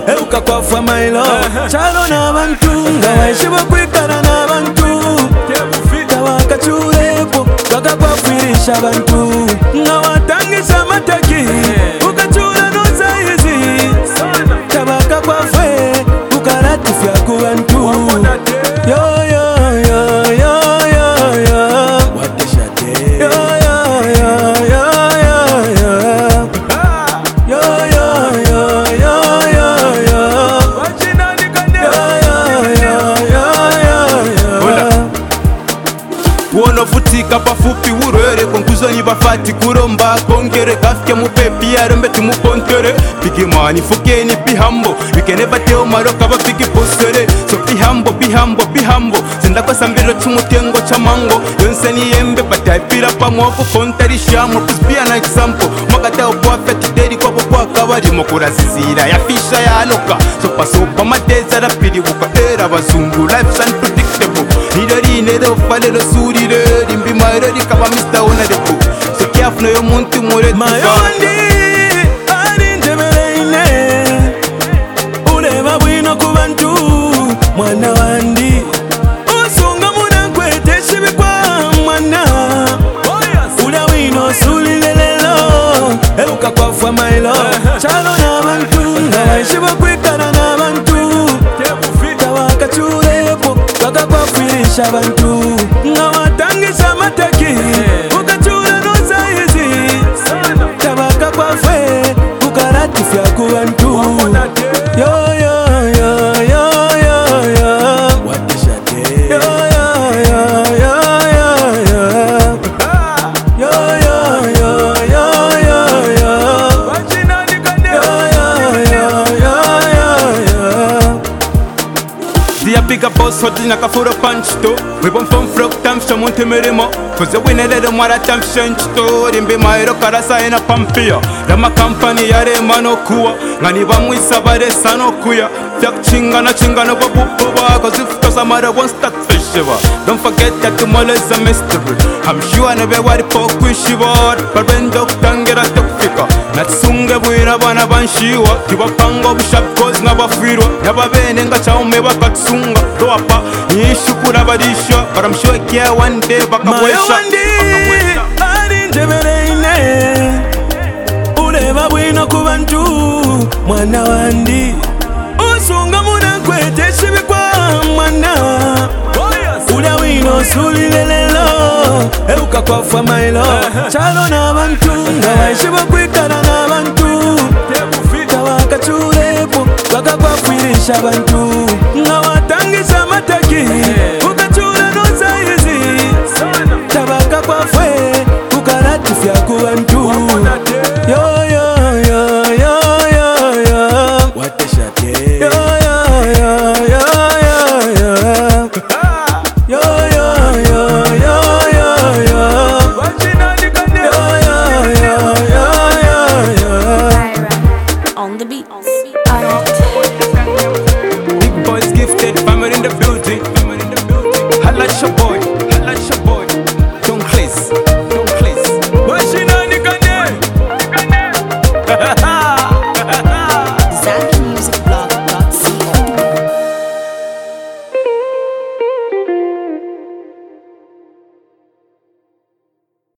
euka kwafa mailo chalo n'abantu nga waishiba kwikala n'abantu tawakachulepo wakakwafirisha abantu nga watangisa mataki ukachula nozaizi tabaka kwafe ukaratifya ku bantu yo yo yo yo yo yo wateshate yo yo yo yo yo yo yo yo yo yo yo wachinani kande yo yo yo yo yo Wono futika pafupi urere konkuzoni bafati kuromba kongere kafke mupepi yarembe tumupontere Bigi money fukeni be humble We can never tell maroka ba bigi postere So be humble, be humble, be humble Senda kwa sambiro chumutengo cha mango Yonseni yembe bataipira pa mwako Fontari shamo please be an example Makata ubuwa feti deri kwa bukwa kabari Mokura zizira ya fisha ya aloka Sopa sopa madeza rapidi wuka era bazungu Life's unpredictable Nidari nedo falelo suri Rimbi mairori kaba Mr. Onadepo So careful yo muntu mure Mayandi arinjebeleine Ulema bwino kubantu Mwana wandi Usunga muna kwete shibi kwa mwana Ula wino suli lelelo Euka kwafa mailo Chalo n'abantu nga waishiba kwikala n'abantu Tawakachulepo wakakwafirisha abantu nga watangisa mataki ukachula nozaizi tabaka kwafe ukaratifya ku bantu yo yo yo yo yo yo wateshate yo yo yo yo yo yo yo yo yo yo yo wachinani kande yo yo yo yo yo Dia piga boss hot na kafuro punch to We bon from frog tam sha monte meremo Cause we nele de mara tam shanch to Rimbe mairo karasa ena pampia Rama company yare mano kuwa Ngani bamwisa bare sano kuya Fyak chinga no babuba Cause if tosa mara won't start fishiva Don't forget that tomorrow is a mystery I'm sure nebe wari poku shiva But when dog tangera tok fika Natsunge buina bana banshiwa Tiba pango bishap cause ngabafirwa Nyababene nga chaume bakatsunga Doapa nishukura badisha But I'm sure kia one day Maya wandi arinjebeleine Ulema bwino kubantu Mwana wandi Usunga muna kwete shibi kwa mwana Ula wino suli lelelo Euka kwafa mailo Chalo n'abantu nga waishiba kwikala n'abantu Tawakachulepo wakakwafirisha abantu